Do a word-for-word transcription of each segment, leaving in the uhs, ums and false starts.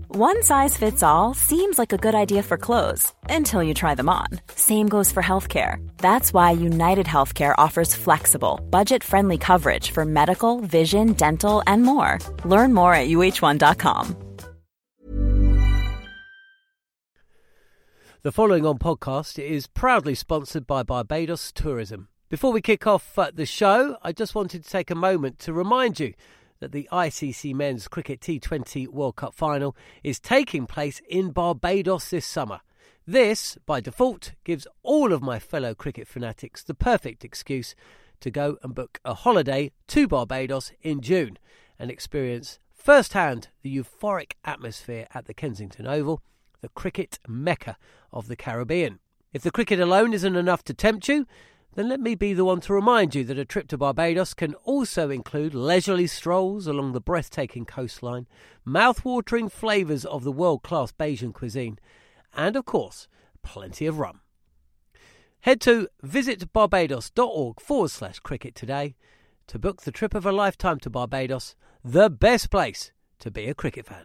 One size fits all seems like a good idea for clothes until you try them on. Same goes for healthcare. That's why United Healthcare offers flexible, budget-friendly coverage for medical, vision, dental, and more. Learn more at U H one dot com. The following on podcast is proudly sponsored by Barbados Tourism. Before we kick off uh, the show, I just wanted to take a moment to remind you that the I C C Men's Cricket T twenty World Cup Final is taking place in Barbados this summer. This, by default, gives all of my fellow cricket fanatics the perfect excuse to go and book a holiday to Barbados in June and experience firsthand the euphoric atmosphere at the Kensington Oval, the cricket mecca of the Caribbean. If the cricket alone isn't enough to tempt you, then let me be the one to remind you that a trip to Barbados can also include leisurely strolls along the breathtaking coastline, mouth-watering flavours of the world-class Bajan cuisine, and, of course, plenty of rum. Head to visitbarbados.org forward slash cricket today to book the trip of a lifetime to Barbados, the best place to be a cricket fan.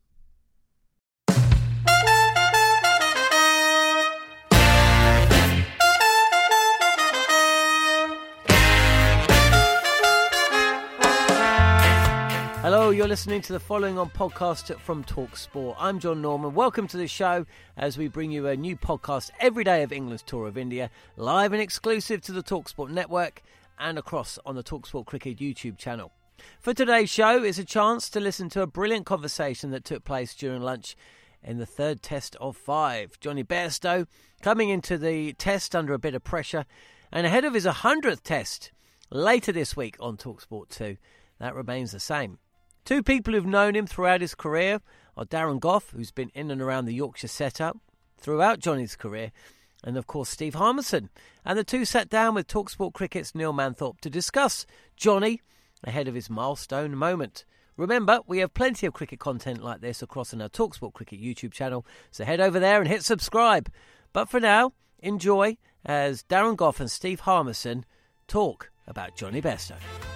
Hello, you're listening to the following on podcast from TalkSport. I'm John Norman. Welcome to the show as we bring you a new podcast every day of England's tour of India, live and exclusive to the TalkSport network and across on the TalkSport Cricket YouTube channel. For today's show is a chance to listen to a brilliant conversation that took place during lunch in the third test of five. Jonny Bairstow coming into the test under a bit of pressure and ahead of his one hundredth test later this week on TalkSport two. That remains the same. Two people who've known him throughout his career are Darren Gough, who's been in and around the Yorkshire setup throughout Jonny's career, and of course Steve Harmison. And the two sat down with TalkSport Cricket's Neil Manthorpe to discuss Jonny ahead of his milestone moment. Remember, we have plenty of cricket content like this across on our TalkSport Cricket YouTube channel, so head over there and hit subscribe. But for now, enjoy as Darren Gough and Steve Harmison talk about Jonny Bairstow.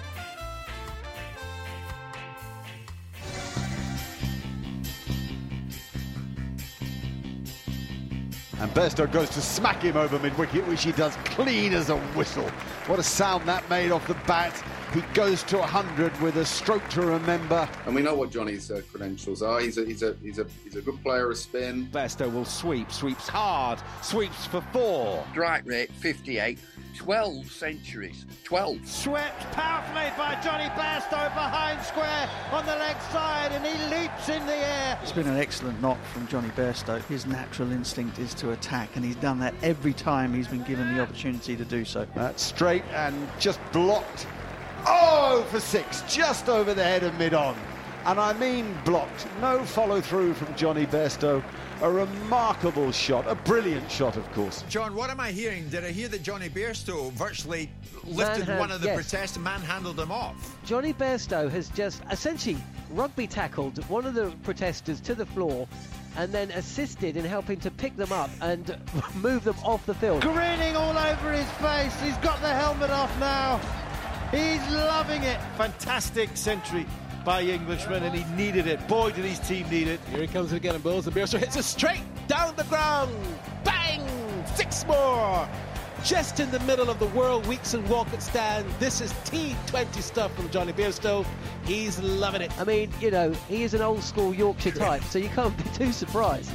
And Bairstow goes to smack him over mid-wicket, which he does clean as a whistle. What a sound that made off the bat. He goes to one hundred with a stroke to remember. And we know what Jonny's uh, credentials are. He's a, he's, a, he's, a, he's a good player of spin. Bairstow will sweep, sweeps hard, sweeps for four. Strike rate fifty-eight, twelve centuries, twelve. Swept powerfully by Jonny Bairstow behind square on the leg side, and he leaps in the air. It's been an excellent knock from Jonny Bairstow. His natural instinct is to attack, and he's done that every time he's been given the opportunity to do so. That's straight and just blocked. Oh, for six, just over the head of mid-on. And I mean blocked. No follow-through from Jonny Bairstow. A remarkable shot, a brilliant shot, of course. John, what am I hearing? Did I hear that Jonny Bairstow virtually lifted Manhand- one of the yes. protesters, manhandled him off? Jonny Bairstow has just essentially rugby tackled one of the protesters to the floor and then assisted in helping to pick them up and move them off the field. Grinning all over his face. He's got the helmet off now. He's loving it. Fantastic century by Englishman, and he needed it. Boy, did his team need it. Here he comes again, and Bowles, and Bairstow hits it straight down the ground. Bang! Six more! Just in the middle of the World Weeks and Walcott stand. This is T twenty stuff from Jonny Bairstow. He's loving it. I mean, you know, he is an old-school Yorkshire type, so you can't be too surprised.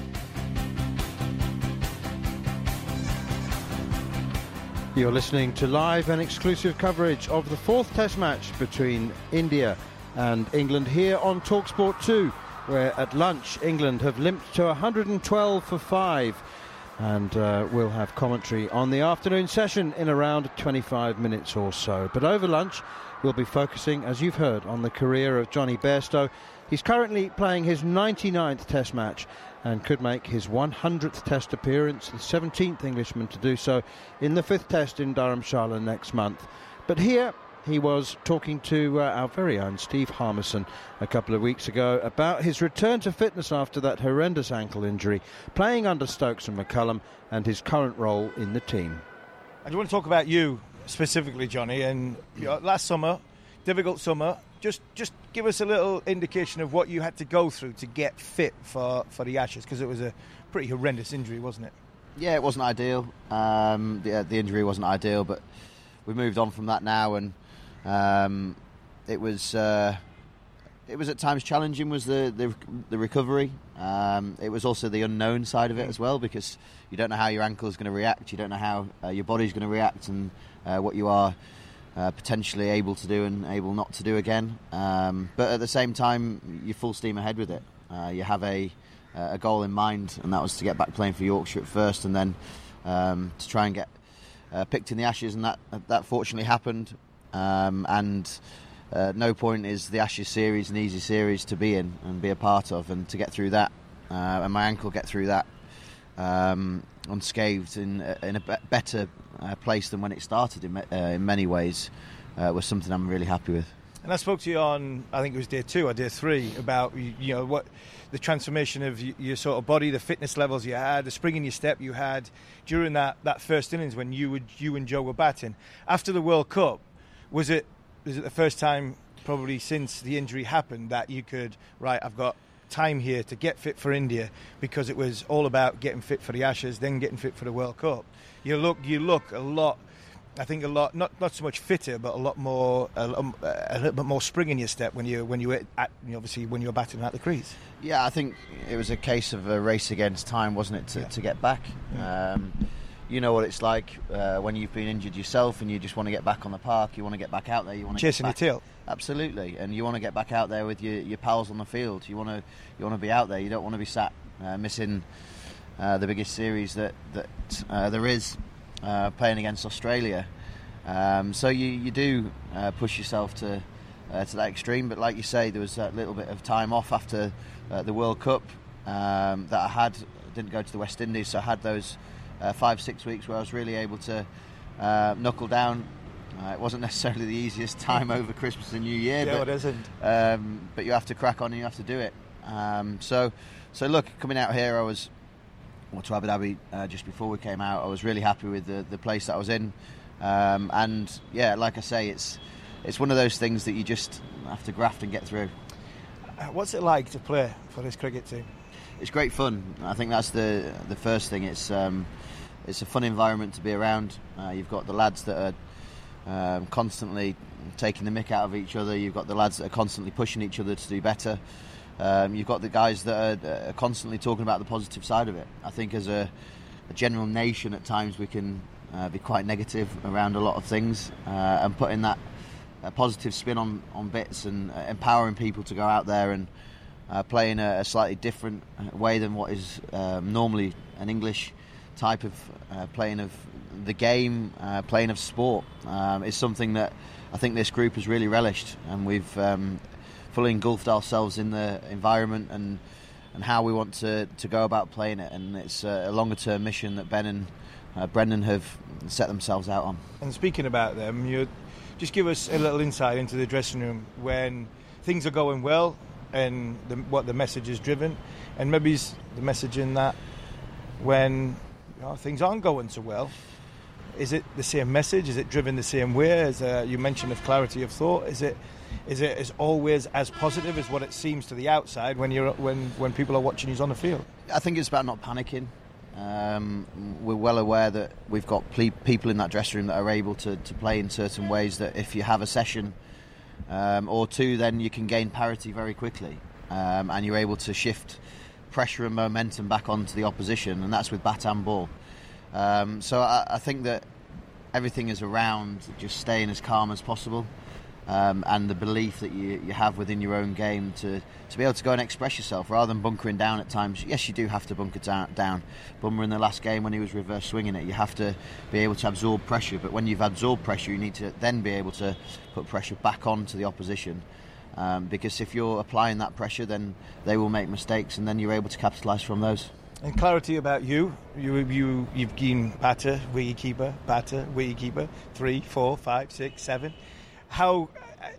You're listening to live and exclusive coverage of the fourth Test match between India and England here on TalkSport two, where at lunch England have limped to one hundred twelve for five, and uh, we'll have commentary on the afternoon session in around twenty-five minutes or so. But over lunch we'll be focusing, as you've heard, on the career of Jonny Bairstow. He's currently playing his ninety-ninth Test match and could make his one hundredth Test appearance, the seventeenth Englishman to do so, in the fifth Test in Dharamshala next month. But here he was talking to uh, our very own Steve Harmison a couple of weeks ago about his return to fitness after that horrendous ankle injury, playing under Stokes and McCullum, and his current role in the team. I want to talk about you specifically, Jonny. And you know, last summer, difficult summer, just just give us a little indication of what you had to go through to get fit for, for the Ashes, because it was a pretty horrendous injury, wasn't it? Yeah, it wasn't ideal. Um, the, the injury wasn't ideal, but we moved on from that now, and um, it was uh, it was at times challenging. Was the the, the recovery? Um, it was also the unknown side of it as well, because you don't know how your ankle is going to react. You don't know how uh, your body's going to react, and uh, what you are uh, potentially able to do and able not to do again. Um, but at the same time, you're full steam ahead with it. Uh, you have a a goal in mind, and that was to get back playing for Yorkshire at first, and then um, to try and get uh, picked in the Ashes, and that that fortunately happened. Um, and uh, no point is the Ashes series an easy series to be in and be a part of, and to get through that, uh, and my ankle get through that um, unscathed in in a be- better uh, place than when it started in, uh, in many ways, uh, was something I'm really happy with. And I spoke to you on, I think it was day two or day three, about you, you know what the transformation of your, your sort of body, the fitness levels you had, the spring in your step you had during that, that first innings when you would, you and Joe were batting. After the World Cup, was it was it the first time probably since the injury happened that you could, right, I've got time here to get fit for India, because it was all about getting fit for the Ashes, then getting fit for the World Cup. You look, you look a lot. I think a lot, not not so much fitter, but a lot more, a, a little bit more spring in your step when you when you were at, you know, obviously when you were batting at the crease. Yeah, I think it was a case of a race against time, wasn't it, to, yeah. to get back. Yeah. Um, you know what it's like uh, when you've been injured yourself and you just want to get back on the park. You want to get back out there. You want to chasing get back. your tail. Absolutely, and you want to get back out there with your, your pals on the field. You want to you want to be out there. You don't want to be sat uh, missing uh, the biggest series that that uh, there is, uh, playing against Australia. Um, so you, you do uh, push yourself to uh, to that extreme, but like you say, there was a little bit of time off after uh, the World Cup um, that I had. I didn't go to the West Indies, so I had those uh, five, six weeks where I was really able to uh, knuckle down. Uh, it wasn't necessarily the easiest time over Christmas and New Year, yeah, but, it isn't. Um, but you have to crack on and you have to do it. Um, so, so look, coming out here, I was well, to Abu Dhabi uh, just before we came out. I was really happy with the, the place that I was in. Um, and yeah, like I say, it's it's one of those things that you just have to graft and get through. What's it like to play for this cricket team? It's great fun. I think that's the the first thing. It's um, it's a fun environment to be around. Uh, you've got the lads that are um, constantly taking the mick out of each other. You've got the lads that are constantly pushing each other to do better. Um, you've got the guys that are, are constantly talking about the positive side of it. I think as a, a general nation, at times we can Uh, be quite negative around a lot of things, uh, and putting that uh, positive spin on, on bits and uh, empowering people to go out there and uh, play in a, a slightly different way than what is um, normally an English type of uh, playing of the game, uh, playing of sport, um, is something that I think this group has really relished, and we've um, fully engulfed ourselves in the environment and, and how we want to, to go about playing it, and it's a longer term mission that Ben and Uh, Brendan have set themselves out on. And speaking about them, you just give us a little insight into the dressing room when things are going well and the, what the message is driven, and maybe the message in that when you know, things aren't going so well. Is it the same message? Is it driven the same way? As uh, you mentioned of clarity of thought, is it is it as always as positive as what it seems to the outside when you're when when people are watching you on the field? I think it's about not panicking. Um, we're well aware that we've got ple- people in that dressing room that are able to, to play in certain ways that if you have a session um, or two, then you can gain parity very quickly, um, and you're able to shift pressure and momentum back onto the opposition, and that's with bat and ball. Um, so I, I think that everything is around just staying as calm as possible, um, and the belief that you, you have within your own game to, to be able to go and express yourself rather than bunkering down at times. Yes, you do have to bunker down. down. Bummer in the last game when he was reverse swinging it, you have to be able to absorb pressure, but when you've absorbed pressure, you need to then be able to put pressure back onto the opposition, um, because if you're applying that pressure, then they will make mistakes, and then you're able to capitalise from those. And clarity about you, you, you you've been batter, wicketkeeper, batter, wicketkeeper, three, four, five, six, seven. How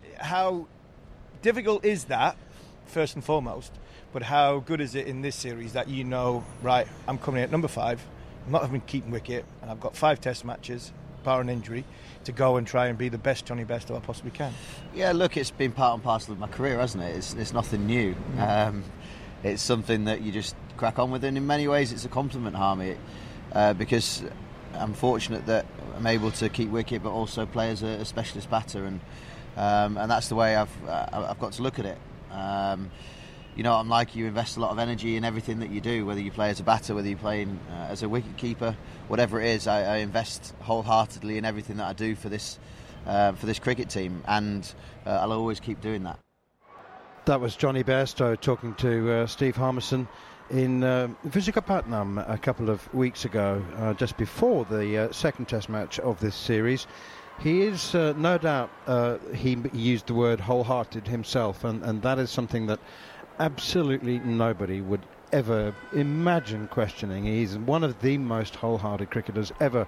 how difficult is that, first and foremost, but how good is it in this series that you know, right, I'm coming in at number five, I'm not having keeping wicket, and I've got five test matches, bar an injury, to go and try and be the best Johnny Bairstow I possibly can. Yeah, look, it's been part and parcel of my career, hasn't it? It's, it's nothing new. Mm. Um, it's something that you just crack on with, and in many ways it's a compliment, Harmy, uh, because I'm fortunate that I'm able to keep wicket but also play as a, a specialist batter, and um, and that's the way I've uh, I've got to look at it. Um, you know, I'm like you, invest a lot of energy in everything that you do, whether you play as a batter, whether you're playing uh, as a wicket keeper, whatever it is. I, I invest wholeheartedly in everything that I do for this uh, for this cricket team, and uh, I'll always keep doing that. That was Johnny Bairstow talking to uh, Steve Harmison in uh, Visakhapatnam a couple of weeks ago, uh, just before the uh, second Test match of this series. He is, uh, no doubt, uh, he used the word wholehearted himself, and, and that is something that absolutely nobody would ever imagine questioning. He's one of the most wholehearted cricketers ever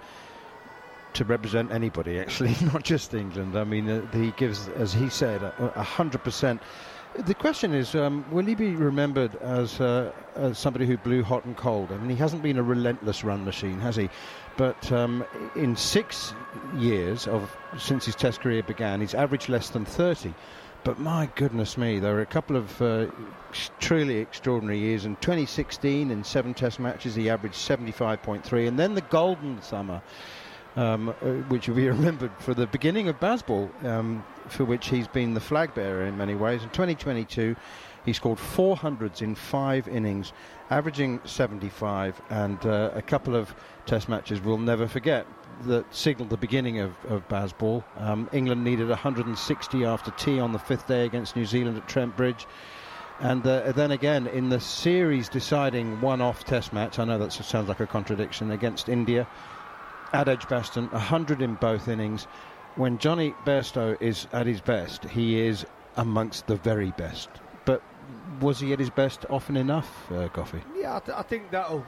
to represent anybody, actually, not just England. I mean, uh, he gives, as he said, a hundred percent. The question is, um, will he be remembered as, uh, as somebody who blew hot and cold? I mean, he hasn't been a relentless run machine, has he? But um, in six years of since his Test career began, he's averaged less than thirty. But my goodness me, there are a couple of uh, truly extraordinary years. In twenty sixteen, in seven Test matches, he averaged seventy-five point three. And then the golden summer, um, uh, which will be remembered for the beginning of Bazball, um, for which he's been the flag bearer in many ways. In twenty twenty-two, he scored four hundreds in five innings, averaging seventy-five, and uh, a couple of Test matches we'll never forget that signalled the beginning of, of Bazball. Um, England needed one hundred sixty after tea on the fifth day against New Zealand at Trent Bridge. And uh, then again, in the series-deciding one-off Test match, I know that sounds like a contradiction, against India, at Edgbaston, one hundred in both innings. When Johnny Bairstow is at his best, he is amongst the very best. But was he at his best often enough, uh, Goffey? Yeah, I, th- I think that'll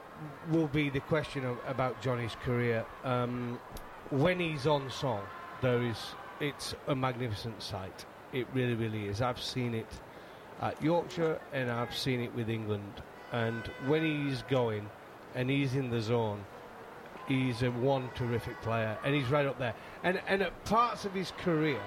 will be the question of, about Johnny's career. Um, when he's on song, there is it's a magnificent sight. It really, really is. I've seen it at Yorkshire and I've seen it with England. And when he's going and he's in the zone, he's a one terrific player, and he's right up there. And and at parts of his career,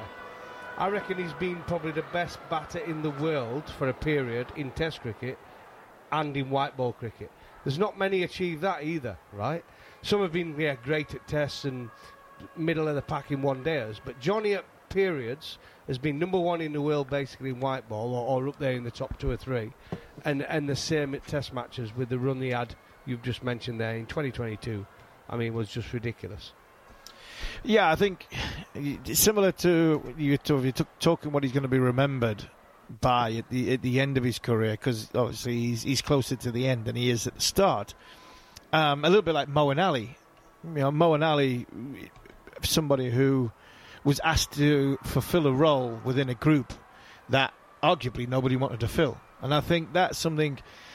I reckon he's been probably the best batter in the world for a period in Test cricket and in white ball cricket. There's not many achieve that either, right? Some have been yeah, great at Tests and middle of the pack in one days, but Johnny at periods has been number one in the world basically in white ball, or, or up there in the top two or three, and and the same at Test matches with the run he had, you've just mentioned there, in twenty twenty-two. I mean, was just ridiculous. Yeah, I think similar to you talking what he's going to be remembered by at the at the end of his career, because obviously he's he's closer to the end than he is at the start. Um, a little bit like Moeen Ali. You know, Moeen Ali, somebody who was asked to fulfill a role within a group that arguably nobody wanted to fill, and I think that's something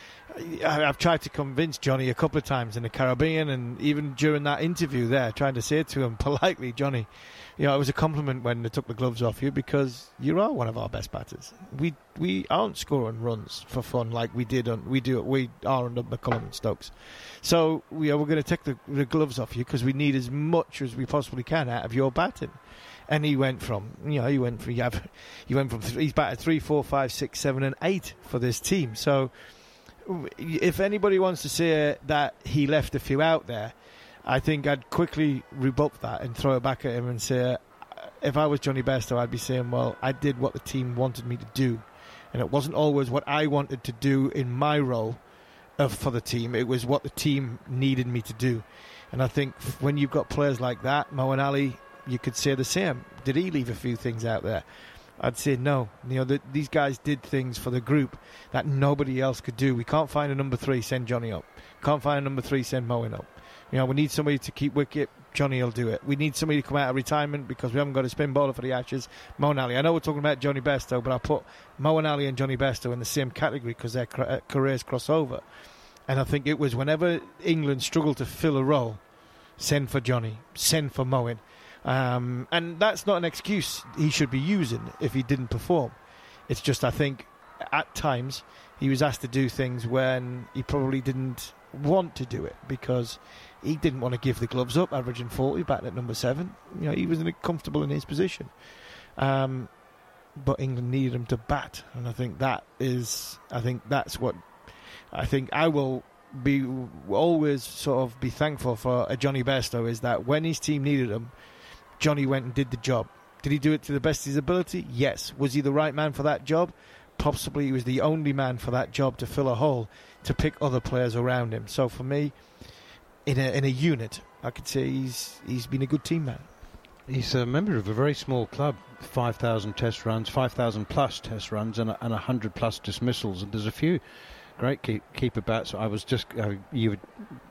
I've tried to convince Johnny a couple of times in the Caribbean, and even during that interview there, trying to say to him politely, Johnny, you know, it was a compliment when they took the gloves off you, because you are one of our best batters. We we aren't scoring runs for fun like we did on we do we are under McCullum and Stokes. So we are, we're going to take the, the gloves off you because we need as much as we possibly can out of your batting. And he went from, you know, he went from, he went from three, he's batted three, four, five, six, seven, and eight for this team. So if anybody wants to say that he left a few out there, I think I'd quickly rebut that and throw it back at him and say, if I was Johnny Bairstow, I'd be saying, well, I did what the team wanted me to do. And it wasn't always what I wanted to do in my role of, for the team. It was what the team needed me to do. And I think when you've got players like that, Moeen Ali, you could say the same. Did he leave a few things out there? I'd say no. You know, the, these guys did things for the group that nobody else could do. We can't find a number three, send Johnny up. Can't find a number three, send Moeen up. You know, we need somebody to keep wicket, Johnny will do it. We need somebody to come out of retirement because we haven't got a spin bowler for the Ashes, Moeen Ali. I know we're talking about Johnny Bairstow, but I put Moeen Ali and Johnny Bairstow in the same category because their cr- careers cross over. And I think it was whenever England struggled to fill a role, send for Johnny, send for Moeen. Um, and that's not an excuse he should be using if he didn't perform. It's just, I think, at times he was asked to do things when he probably didn't want to do it, because he didn't want to give the gloves up, averaging forty, batting at number seven. You know, he was comfortable in his position. Um, but England needed him to bat, and I think that is, I think that's what, I think I will be always sort of be thankful for a Johnny Bairstow, is that when his team needed him, Johnny went and did the job. Did he do it to the best of his ability? Yes. Was he the right man for that job? Possibly he was the only man for that job to fill a hole, to pick other players around him. So for me, in a in a unit, I could say he's he's been a good team man. He's a member of a very small club, five thousand test runs, five thousand plus test runs, and, and one hundred plus dismissals. And there's a few great keep, keeper bats. I was just, uh, you were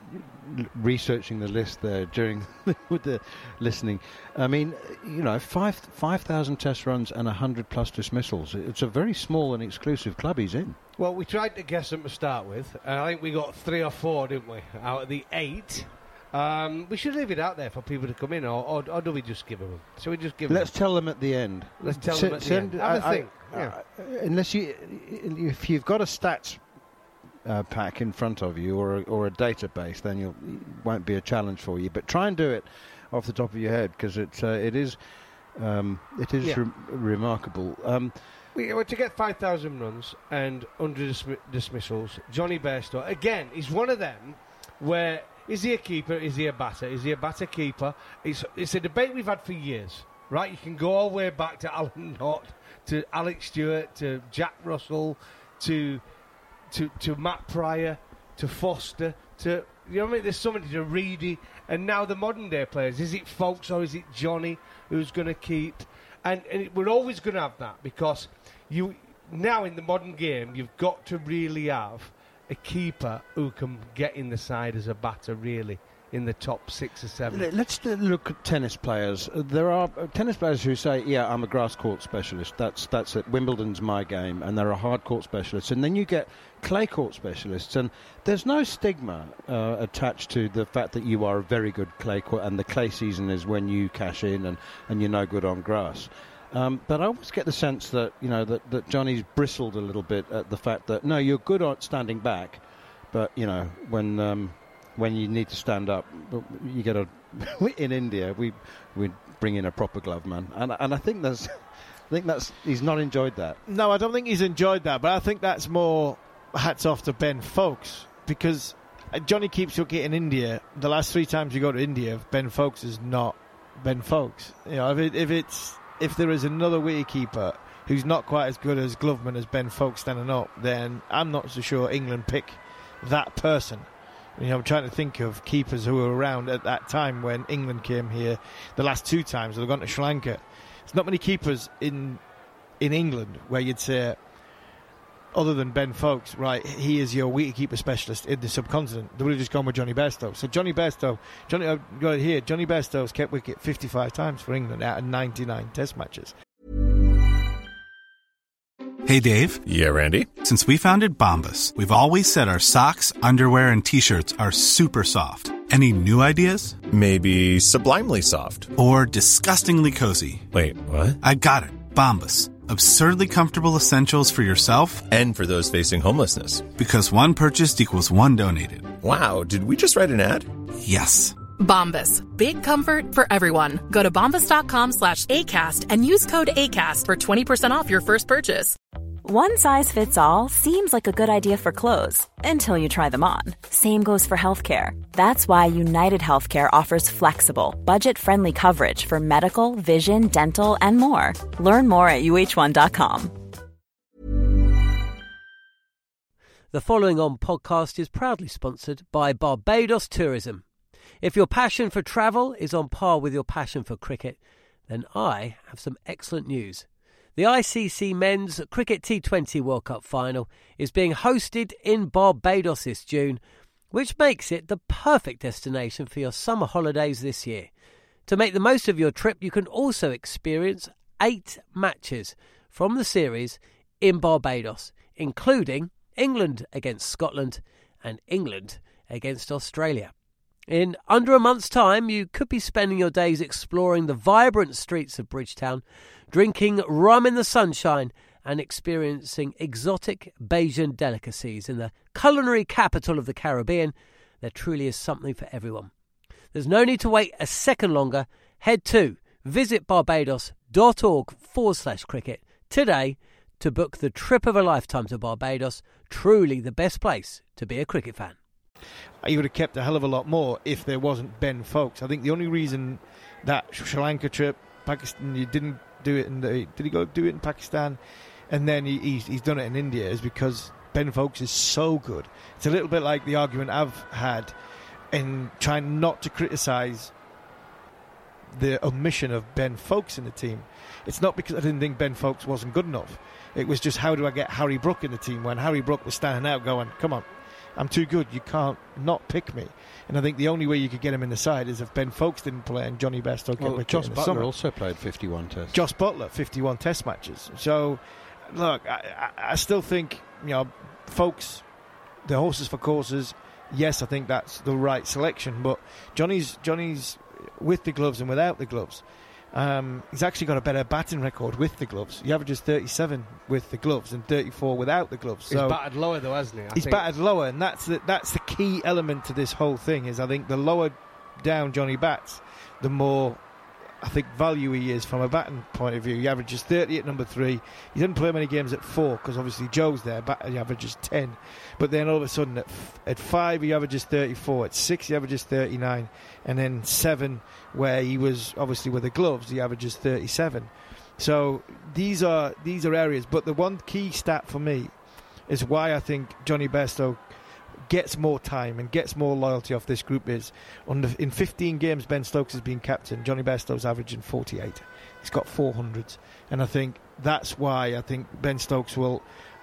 researching the list there during with the listening. I mean, you know, five five thousand test runs and one hundred plus dismissals. It's a very small and exclusive club he's in. Well, we tried to guess them to start with, and I think we got three or four, didn't we, out of the eight. Um, we should leave it out there for people to come in, or, or, or do we just give them? So we just give Let's them? tell them at the end. Let's tell S- them at the send, end. Have I, a think. I, Yeah. uh, unless you, if you've got a stats uh, pack in front of you, or a, or a database, then you'll, it won't be a challenge for you. But try and do it off the top of your head, because it's uh, it is um, it is Yeah. re- remarkable. Um, We were to get five thousand runs and one hundred dismi- dismissals. Johnny Bairstow, again, he's one of them where, is he a keeper, is he a batter, is he a batter keeper? It's, it's a debate we've had for years, right? You can go all the way back to Alan Knott, to Alex Stewart, to Jack Russell, to to to Matt Pryor, to Foster, to, you know what I mean? There's somebody to Reedy, and now the modern day players. Is it Foulkes or is it Johnny who's going to keep? And, and it, we're always going to have that, because you now in the modern game, you've got to really have a keeper who can get in the side as a batter, really, in the top six or seven. L- Let's uh, look at tennis players. Uh, there are uh, tennis players who say, yeah, I'm a grass court specialist. That's that's it. Wimbledon's my game. And there are hard court specialists. And then you get clay court specialists. And there's no stigma uh, attached to the fact that you are a very good clay court, and the clay season is when you cash in and, and you're no good on grass. Um, but I always get the sense that, you know, that, that Johnny's bristled a little bit at the fact that, no, you're good at standing back, but, you know, when... Um, when you need to stand up, you get a. In India, we we bring in a proper glove man, and and I think that's, I think that's he's not enjoyed that. No, I don't think he's enjoyed that, but I think that's more hats off to Ben Foulkes, because Johnny keeps looking in India. The last three times you go to India, Ben Foulkes is not Ben Foulkes. You know, if it, if it's if there is another wicketkeeper who's not quite as good as Gloveman as Ben Foulkes standing up, then I'm not so sure England pick that person. You know, I'm trying to think of keepers who were around at that time when England came here. The last two times they've gone to Sri Lanka. There's not many keepers in in England where you'd say, other than Ben Foulkes, right, he is your wicketkeeper specialist in the subcontinent. They would have just gone with Johnny Bairstow. So Johnny Bairstow, Johnny, I've got it here. Johnny Bairstow's kept wicket fifty-five times for England out of ninety-nine Test matches. Hey, Dave. Yeah, Randy. Since we founded Bombas, we've always said our socks, underwear, and T-shirts are super soft. Any new ideas? Maybe sublimely soft. Or disgustingly cozy. Wait, what? I got it. Bombas. Absurdly comfortable essentials for yourself and for those facing homelessness. Because one purchased equals one donated. Wow, did we just write an ad? Yes. Bombas. Big comfort for everyone. Go to bombas.com slash ACAST and use code ACAST for twenty percent off your first purchase. One size fits all seems like a good idea for clothes until you try them on. Same goes for healthcare. That's why United Healthcare offers flexible, budget-friendly coverage for medical, vision, dental, and more. Learn more at U H one dot com. The following on podcast is proudly sponsored by Barbados Tourism. If your passion for travel is on par with your passion for cricket, then I have some excellent news. The I C C Men's Cricket T twenty World Cup Final is being hosted in Barbados this June, which makes it the perfect destination for your summer holidays this year. To make the most of your trip, you can also experience eight matches from the series in Barbados, including England against Scotland and England against Australia. In under a month's time, you could be spending your days exploring the vibrant streets of Bridgetown, drinking rum in the sunshine and experiencing exotic Bajan delicacies in the culinary capital of the Caribbean, there truly is something for everyone. There's no need to wait a second longer. Head to visitbarbados.org forward slash cricket today to book the trip of a lifetime to Barbados, truly the best place to be a cricket fan. He would have kept a hell of a lot more if there wasn't Ben Foakes. I think the only reason that Sri Lanka trip, Pakistan, you didn't do it in the, did he go do it in Pakistan, and then he, he's, he's done it in India, is because Ben Foakes is so good. It's a little bit like the argument I've had in trying not to criticise the omission of Ben Foakes in the team. It's not because I didn't think Ben Foakes wasn't good enough. It was just, how do I get Harry Brook in the team when Harry Brook was standing out going, come on, I'm too good, you can't not pick me. And I think the only way you could get him in the side is if Ben Foakes didn't play and Johnny Bairstow kept well, wicket Josh in the Butler summer. also played fifty-one tests. Josh Butler, fifty-one test matches. So, look, I, I, I still think, you know, Foakes, the horses for courses, yes, I think that's the right selection, but Johnny's Johnny's with the gloves and without the gloves. Um, he's actually got a better batting record with the gloves. He averages thirty-seven with the gloves and thirty-four without the gloves. So he's batted lower though, hasn't he? I he's think. batted lower, and that's the, that's the key element to this whole thing. Is I think the lower down Johnny bats, the more I think value he is from a batting point of view. He averages thirty at number three. He didn't play many games at four because obviously Joe's there. But he averages ten. But then all of a sudden at, f- at five he averages thirty-four. At six he averages thirty-nine. And then seven, where he was obviously with the gloves, he averages thirty-seven. So these are these are areas. But the one key stat for me is why I think Johnny Bairstow gets more time and gets more loyalty off this group is on the, in fifteen games Ben Stokes has been captain, Johnny Bairstow's averaging forty-eight. He's got four hundreds, and I think that's why I think Ben Stokes will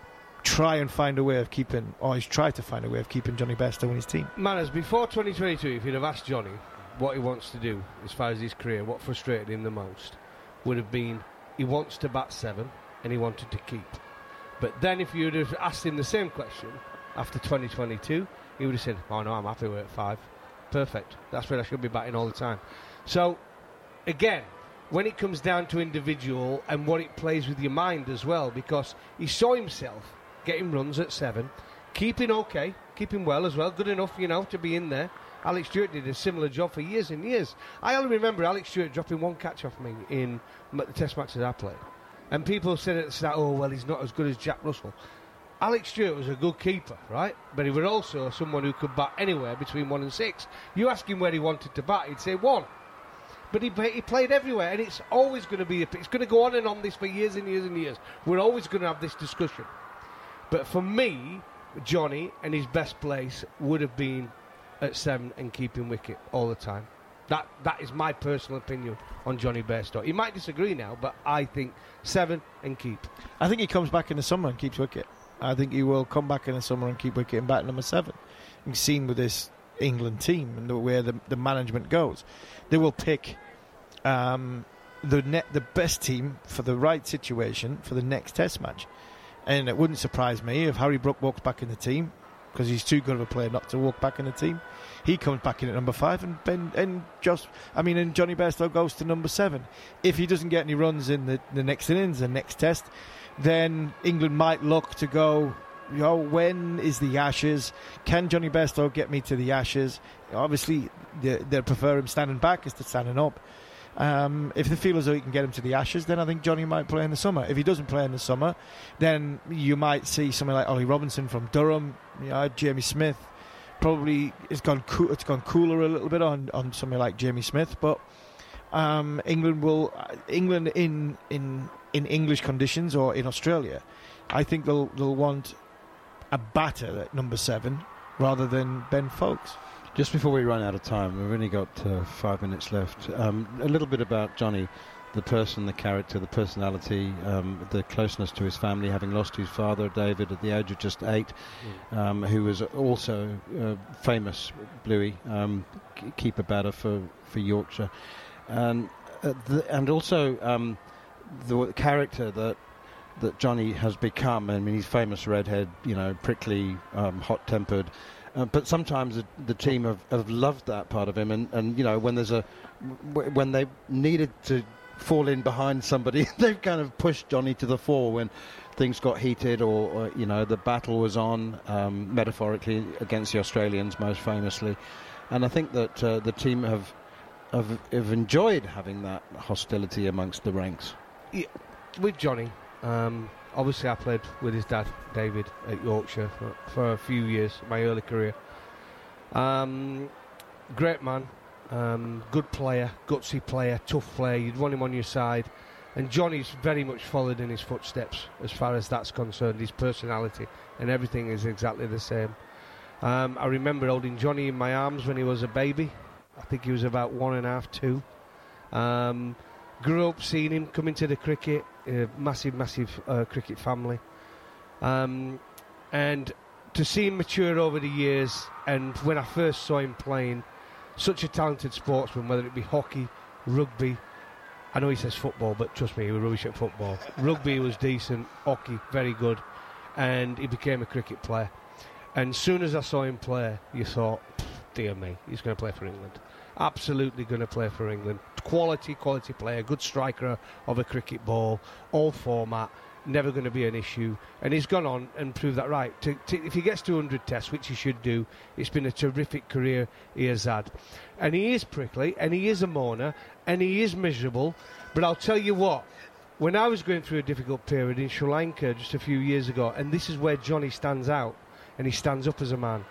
try and find a way of keeping, or he's tried to find a way of keeping Johnny Bairstow in his team. Manners, before twenty twenty-two, if you'd have asked Johnny what he wants to do as far as his career, what frustrated him the most would have been he wants to bat seven and he wanted to keep. But then if you'd have asked him the same question after twenty twenty-two, he would have said, oh no, I'm happy with it, five. Perfect. That's where I should be batting all the time. So, again, when it comes down to individual and what it plays with your mind as well, because he saw himself getting runs at seven, keeping okay, keeping well as well, good enough, you know, to be in there. Alex Stewart did a similar job for years and years. I only remember Alex Stewart dropping one catch off me in the test matches I played. And people said at the start, oh, well, he's not as good as Jack Russell. Alex Stewart was a good keeper, right? But he was also someone who could bat anywhere between one and six. You ask him where he wanted to bat, he'd say one. But he, he played everywhere, and it's always going to be, it's going to go on and on this for years and years and years. We're always going to have this discussion. But for me, Johnny and his best place would have been at seven and keeping wicket all the time. That That is my personal opinion on Johnny Bairstow. He might disagree now, but I think seven and keep. I think he comes back in the summer and keeps wicket. I think he will come back in the summer and keep wicket and bat number seven. You've seen with this England team and the, where the, the management goes. They will pick um, the net, the best team for the right situation for the next test match. And it wouldn't surprise me if Harry Brook walks back in the team, because he's too good of a player not to walk back in the team. He comes back in at number five, and Ben and just I mean, and Johnny Bairstow goes to number seven. If he doesn't get any runs in the, the next innings, the next test, then England might look to go, you know, when is the Ashes? Can Johnny Bairstow get me to the Ashes? Obviously, they, they prefer him standing back as to standing up. Um, if they feel as though he can get him to the Ashes, then I think Johnny might play in the summer. If he doesn't play in the summer, then you might see something like Ollie Robinson from Durham, you know, Jamie Smith. Probably it's gone co- it's gone cooler a little bit on, on something like Jamie Smith, but um, England will uh, England in in in English conditions or in Australia, I think they'll they'll want a batter at number seven rather than Ben Foakes. Just before we run out of time, we've only got uh, five minutes left. Um, a little bit about Johnny, the person, the character, the personality, um, the closeness to his family, having lost his father, David, at the age of just eight, mm. um, who was also uh, famous Bluey, um, keeper batter for, for Yorkshire. And, uh, the, and also um, the character that that Johnny has become. I mean, he's famous redhead, you know, prickly, um, hot-tempered. Uh, but sometimes the, the team have, have loved that part of him, and, and you know, when there's a w- when they needed to fall in behind somebody. They've kind of pushed Johnny to the fore when things got heated, or, or you know, the battle was on, um, metaphorically, against the Australians most famously. And I think that uh, the team have, have have enjoyed having that hostility amongst the ranks. Yeah, with Johnny, um, obviously I played with his dad, David, at Yorkshire for, for a few years, my early career. Um, great man, um, good player, gutsy player, tough player. You'd want him on your side. And Johnny's very much followed in his footsteps as far as that's concerned. His personality and everything is exactly the same. Um, I remember holding Johnny in my arms when he was a baby. I think he was about one and a half, two. Um, grew up seeing him come into the cricket, a massive, massive uh, cricket family. Um, and to see him mature over the years, and when I first saw him playing, such a talented sportsman, whether it be hockey, rugby. I know he says football, but trust me, he was rubbish at football. Rugby was decent, hockey, very good, and he became a cricket player. And as soon as I saw him play, you thought, dear me, he's going to play for England. Absolutely going to play for England. Quality, quality player, good striker of a cricket ball, all format, never going to be an issue. And he's gone on and proved that right. To, to, if he gets to one hundred tests, which he should do, it's been a terrific career he has had. And he is prickly, and he is a moaner, and he is miserable. But I'll tell you what, when I was going through a difficult period in Sri Lanka just a few years ago, and this is where Johnny stands out, and he stands up as a man,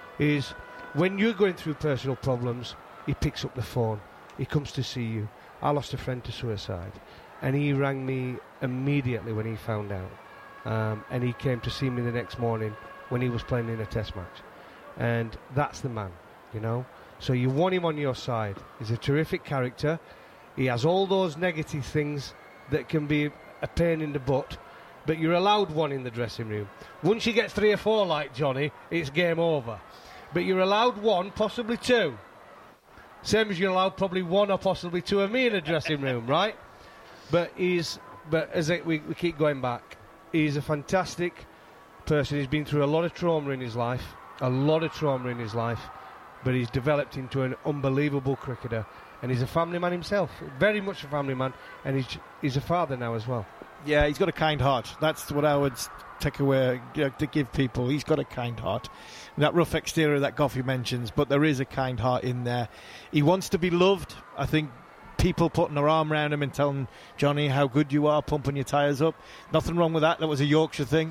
is when you're going through personal problems, he picks up the phone, he comes to see you. I lost a friend to suicide, and he rang me immediately when he found out, um, and he came to see me the next morning when he was playing in a test match. And that's the man, you know. So you want him on your side. He's a terrific character. He has all those negative things that can be a pain in the butt, but you're allowed one in the dressing room. Once you get three or four like Johnny, it's game over. But you're allowed one, possibly two. Same as you're allowed probably one or possibly two of me in a dressing room, right? But he's, but as it, we, we keep going back, he's a fantastic person. He's been through a lot of trauma in his life, a lot of trauma in his life, but he's developed into an unbelievable cricketer. And he's a family man himself, very much a family man, and he's he's a father now as well. Yeah, he's got a kind heart. That's what I would take away, you know, to give people. He's got a kind heart. That rough exterior that Goffey mentions, but there is a kind heart in there. He wants to be loved. I think people putting their arm around him and telling Johnny how good you are, pumping your tyres up. Nothing wrong with that. That was a Yorkshire thing.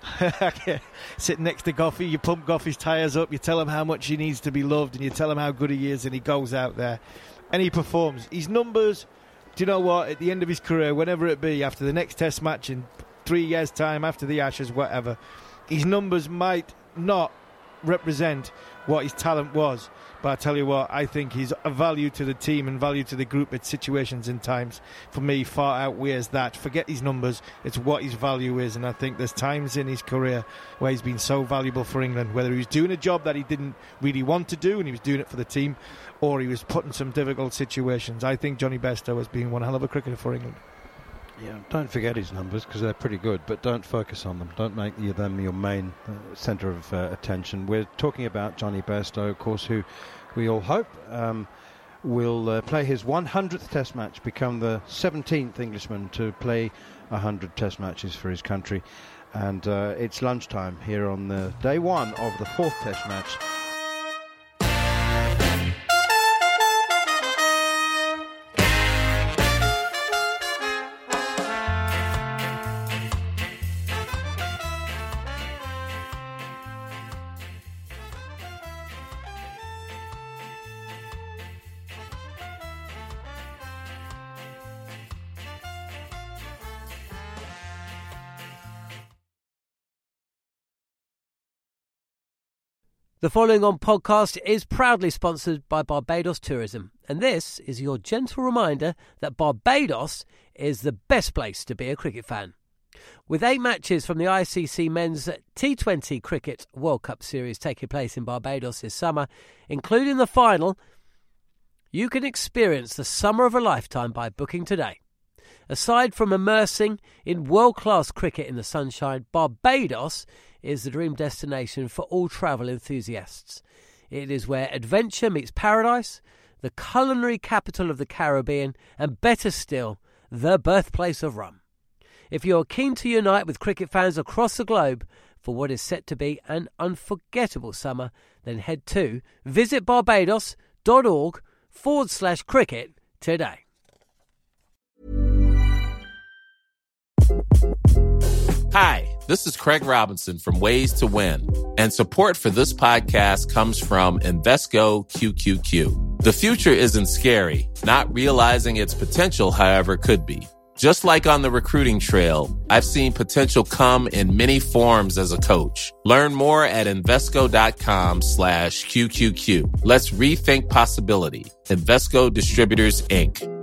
Sitting next to Goffey, you pump Goffey's tyres up, you tell him how much he needs to be loved, and you tell him how good he is, and he goes out there and he performs. His numbers, do you know what, at the end of his career, whenever it be, after the next test match in three years' time, after the Ashes, whatever, his numbers might not represent what his talent was. But I tell you what, I think he's a value to the team and value to the group at situations and times, for me, far outweighs that. Forget his numbers, it's what his value is. And I think there's times in his career where he's been so valuable for England, whether he was doing a job that he didn't really want to do and he was doing it for the team, or he was put in some difficult situations. I think Johnny Bairstow has been one hell of a cricketer for England. Yeah, don't forget his numbers because they're pretty good, but don't focus on them. Don't make them your main uh, centre of uh, attention. We're talking about Johnny Bairstow, of course, who we all hope um, will uh, play his one hundredth Test match, become the seventeenth Englishman to play one hundred Test matches for his country. And uh, it's lunchtime here on the day one of the fourth Test match. The following on podcast is proudly sponsored by Barbados Tourism, and this is your gentle reminder that Barbados is the best place to be a cricket fan. With eight matches from the I C C Men's T twenty Cricket World Cup Series taking place in Barbados this summer, including the final, you can experience the summer of a lifetime by booking today. Aside from immersing in world-class cricket in the sunshine, Barbados is the dream destination for all travel enthusiasts. It is where adventure meets paradise, the culinary capital of the Caribbean, and better still, the birthplace of rum. If you're keen to unite with cricket fans across the globe for what is set to be an unforgettable summer, then head to visitbarbados.org forward slash cricket today. Hi, this is Craig Robinson from Ways to Win, and support for this podcast comes from Invesco Q Q Q. The future isn't scary. Not realizing its potential, however, could be. Just like on the recruiting trail, I've seen potential come in many forms as a coach. Learn more at Invesco.com slash QQQ. Let's rethink possibility. Invesco Distributors, Incorporated.